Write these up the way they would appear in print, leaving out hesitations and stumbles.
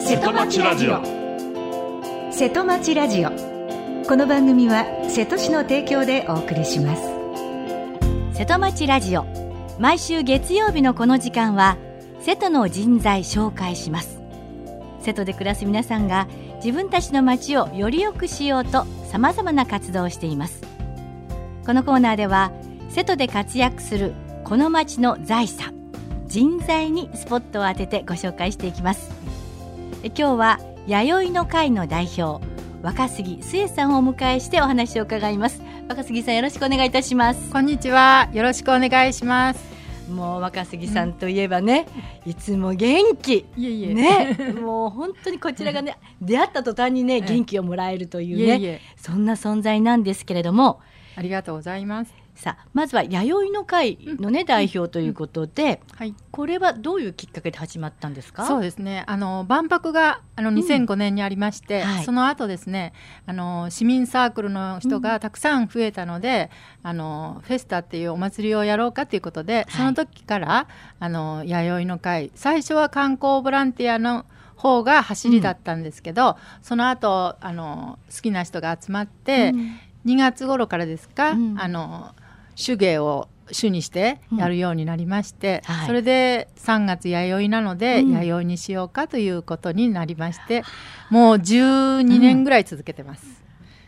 瀬戸町ラジオ。 瀬戸町ラジオ。この番組は瀬戸市の提供でお送りします。 瀬戸町ラジオ、毎週月曜日のこの時間は瀬戸の人材紹介します。瀬戸で暮らす皆さんが自分たちの町をより良くしようとさまざまな活動をしています。このコーナーでは瀬戸で活躍するこの町の財産、人材にスポットを当ててご紹介していきます。今日は弥生の会の代表若杉末さんをお迎えしてお話を伺います。若杉さん、よろしくお願いいたします。 こんにちは、よろしくお願いします。 もう若杉さんといえばね、いつも元気ね、もう本当にこちらがね出会った途端にね元気をもらえるというね、そんな存在なんですけれども、 ありがとうございます。 さあ、まずは弥生の会のね、代表ということで、これはどういうきっかけで始まったんですか？ そうですね、万博が2005年にありまして、その後ですね、市民サークルの人がたくさん増えたので、フェスタっていうお祭りをやろうかということで、その時から弥生の会、最初は観光ボランティアの方が走りだったんですけど、その後好きな人が集まって、2月頃からですか、手芸を主にしてやるようになりまして、それで3月弥生なので、弥生にしようかということになりまして、もう12年ぐらい続けてます。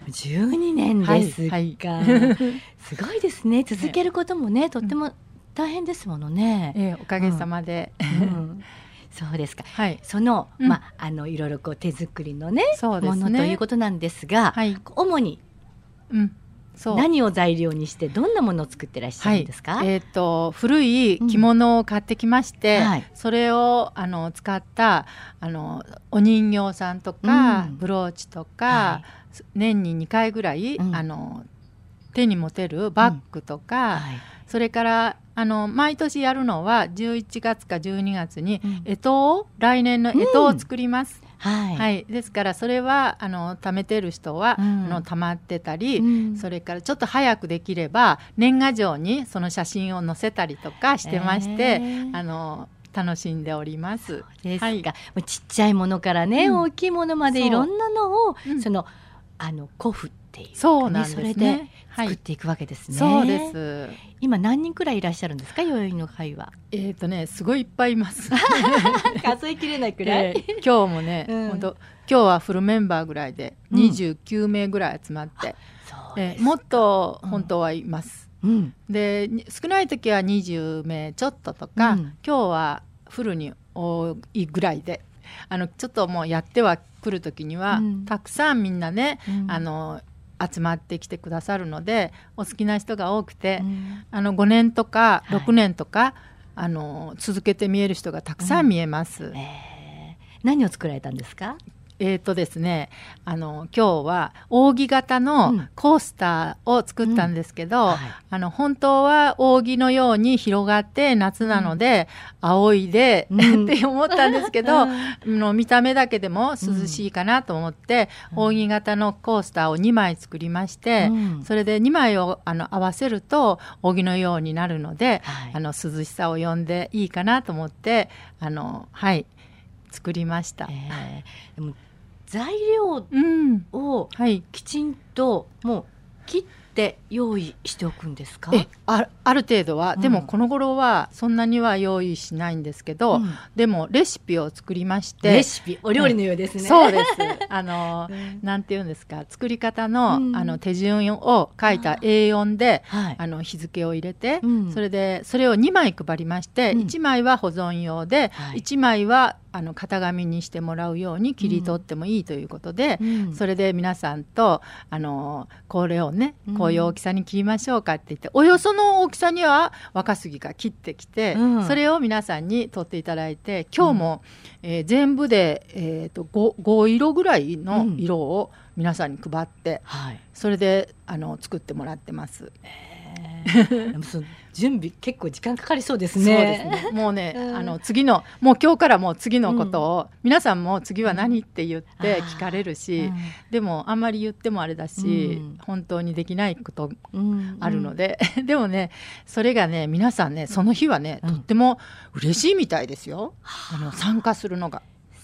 12年ですか、すごいですね。続けることもね、とっても大変ですものね。 おかげさまで、 そうですか、その、いろいろこう手作りのね、ものということなんですが、主に何を材料にしてどんなものを作ってらっしゃるんですか？ 古い着物を買ってきまして、それを使ったお人形さんとか、ブローチとか、年に2回ぐらい、手に持てるバッグとか、それから毎年やるのは11月か12月に来年の干支を作ります。ですからそれは貯めてる人は貯まってたり、それからちょっと早くできれば年賀状にその写真を載せたりとかしてまして、楽しんでおります。 そうですか、もうちっちゃいものからね、大きいものまでいろんなのを、その古布っていう、 そうなんですね、 それで作っていくわけですね。 そうです。 今何人くらいいらっしゃるんですか、弥生の会は？ すごいいっぱいいます数えきれないくらい、 今日もね、本当今日はフルメンバーぐらいで29名ぐらい集まって、もっと本当はいます。で、少ない時は20名ちょっととか、今日はフルに多いぐらいで、ちょっともうやっては来る時には、たくさんみんなね、集まってきてくださるので、お好きな人が多くて、5年とか6年とか、続けて見える人がたくさん見えます。 何を作られたんですか？ ですね、今日は扇形のコースターを作ったんですけど、本当は扇のように広がって夏なので、仰いで、って思ったんですけど、見た目だけでも涼しいかなと思って、扇形のコースターを2枚作りまして、それで2枚を合わせると扇のようになるので、涼しさを呼んでいいかなと思って作りました。 でも材料をきちんともう切って用意しておくんですか？ ある程度は、でもこの頃はそんなには用意しないんですけど、でもレシピを作りまして。 レシピ、お料理のようですね。 そうですなんていうんですか、作り方の、手順を書いた A4 で、日付を入れて、それを2枚配りまして、1枚は保存用で、1枚は型紙にしてもらうように切り取ってもいいということで、それで皆さんとこれをね、こういう大きさに切りましょうかって言って、およその大きさには若杉が切ってきて、それを皆さんに取っていただいて、今日も、全部で、5色ぐらいの色を皆さんに配って、それで作ってもらってます。 でもその準備結構時間かかりそうですね。 そうですね。もうね、次のもう今日からもう次のことを、皆さんも次は何って言って聞かれるし、でもあんまり言ってもあれだし、本当にできないことあるので、でもね、それがね、皆さんね、その日はね、とっても嬉しいみたいですよ。参加するのが。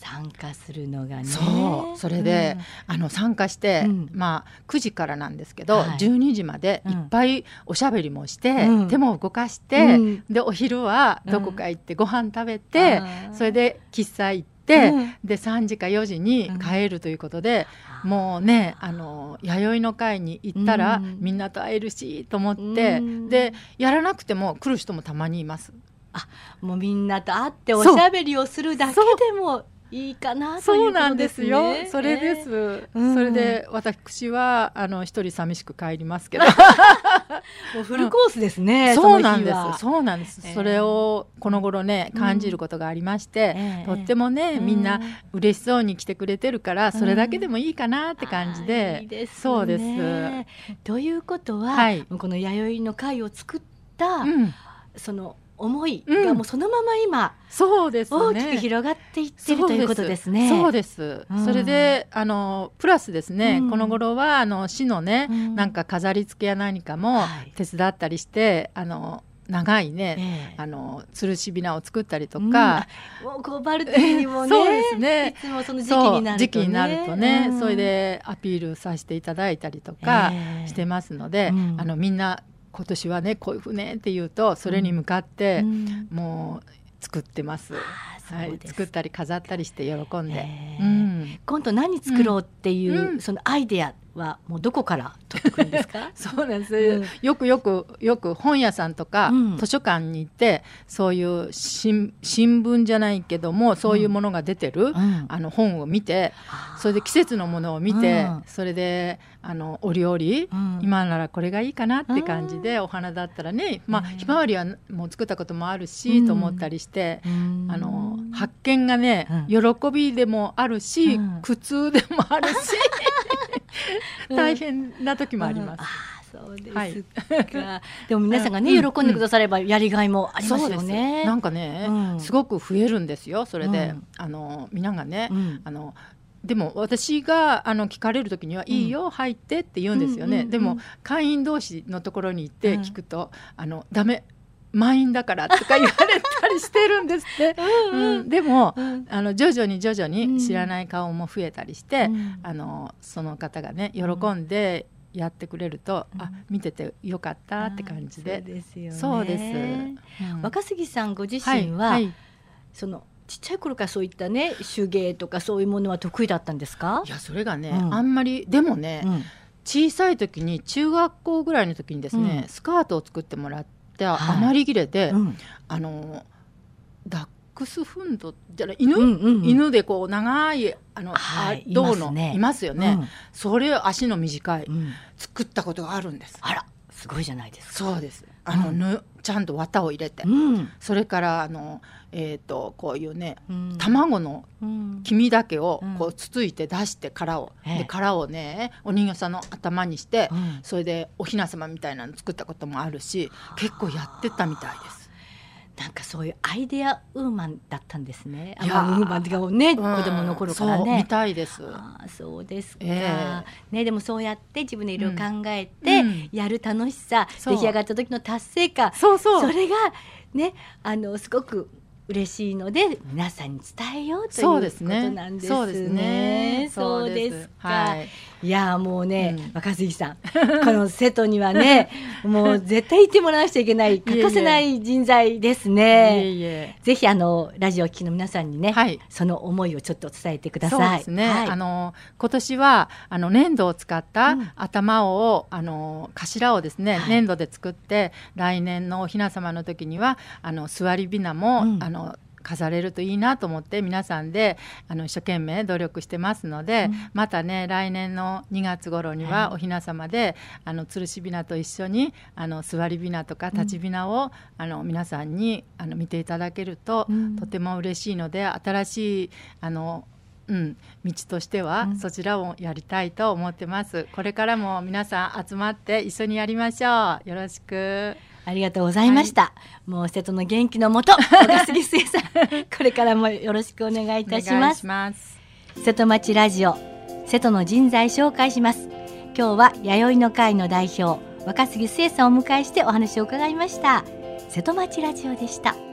参加するのがね。 それで、参加して、9時からなんですけど、12時までいっぱいおしゃべりもして、手も動かして、でお昼はどこか行ってご飯食べて、それで喫茶行って、で3時か4時に帰るということで、もうね弥生の会に行ったら、みんなと会えるしと思って、でやらなくても来る人もたまにいます。 もうみんなと会っておしゃべりをするだけでもいいかなということですね。そうなんですよ。 それです、それで私は一人寂しく帰りますけどもうフルコースですね。 そうなんです、それをこの頃ね感じることがありまして、とってもねみんな嬉しそうに来てくれてるから、それだけでもいいかなって感じで、 いいですね。 そうです。 ということは、この弥生の会を作った、その思いがもうそのまま今、 そうですね、 大きく広がっていってるということですね。 そうです。それでプラスですね、この頃は市のね、なんか飾り付けや何かも手伝ったりして、長いね、吊るしびなを作ったりとか、 もうバルティにもねそうですね、 いつもその時期になるとね、 それでアピールさせていただいたりとかしてますので、みんな今年はねこういう船って言うとそれに向かって、もう作ってます。作ったり飾ったりして喜んで、 今度何作ろうっていう、そのアイデアはもうどこから取ってくるんですか？ そうなんです、よく本屋さんとか、図書館に行って、そういう新聞じゃないけどもそういうものが出てる、本を見て、それで季節のものを見て、それで折々、今ならこれがいいかなって感じで、お花だったらね、ひまわりはもう作ったこともあるし、と思ったりして、発見がね、喜びでもあるし、苦痛でもあるし大変な時もあります。 そうですか。でも皆さんがね、喜んでくださればやりがいもありますよね。 なんかね、すごく増えるんですよ。それで、皆がね、でも私が聞かれる時には、いいよ入ってって言うんですよね。でも会員同士のところに行って聞くと、ダメ、満員だからとか言われたりしてるんですって。でも徐々に知らない顔も増えたりして、その方がね喜んでやってくれると、見ててよかったって感じで。 そうですよね。 そうです、 若杉さんご自身は、そのちっちゃい頃からそういったね手芸とかそういうものは得意だったんですか？ いや、それがね、あんまり。でもね、小さい時に中学校ぐらいの時にですね、スカートを作ってもらって、余り切れで、ダックスフンドじゃない、犬でこう長い銅のいますよね、それを足の短い、作ったことがあるんです。 あら、すごいじゃないですか。 そうです。ちゃんと綿を入れて、それからこういうね、卵の黄身だけをこうつついて出して殻を、で殻をねお人形さんの頭にして、それでお雛様みたいなの作ったこともあるし、結構やってたみたいです。 なんかそういうアイデアウーマンだったんですね。ウーマンがね、子供の頃からね。 そうみたいです。 そうですか、ね。でもそうやって自分でいろいろ考えて、やる楽しさ、出来上がった時の達成感、それがねすごく嬉しいので、皆さんに伝えようということなんですね。 そうですね。 そうですか。いやもうね、若杉さんこの瀬戸にはねもう絶対いてもらわなくちゃいけない欠かせない人材ですね。ぜひラジオを聴きの皆さんにね、その思いをちょっと伝えてください。 そうですね、今年は粘土を使った頭を、頭をですね、粘土で作って、来年のお雛様の時には座りびなも、飾れるといいなと思って、皆さんで一生懸命努力してますので、またね来年の2月頃にはお雛様で吊るしびなと一緒に座りびなとか立ちびなを皆さんに見ていただけると、とても嬉しいので、新しい道としてはそちらをやりたいと思ってます。これからも皆さん集まって一緒にやりましょう。よろしく。 ありがとうございました。もう瀬戸の元気のもと、若杉末さんこれからもよろしくお願いいたします。瀬戸町ラジオ、瀬戸の人材紹介します。今日は弥生の会の代表若杉末さんをお迎えしてお話を伺いました。瀬戸町ラジオでした。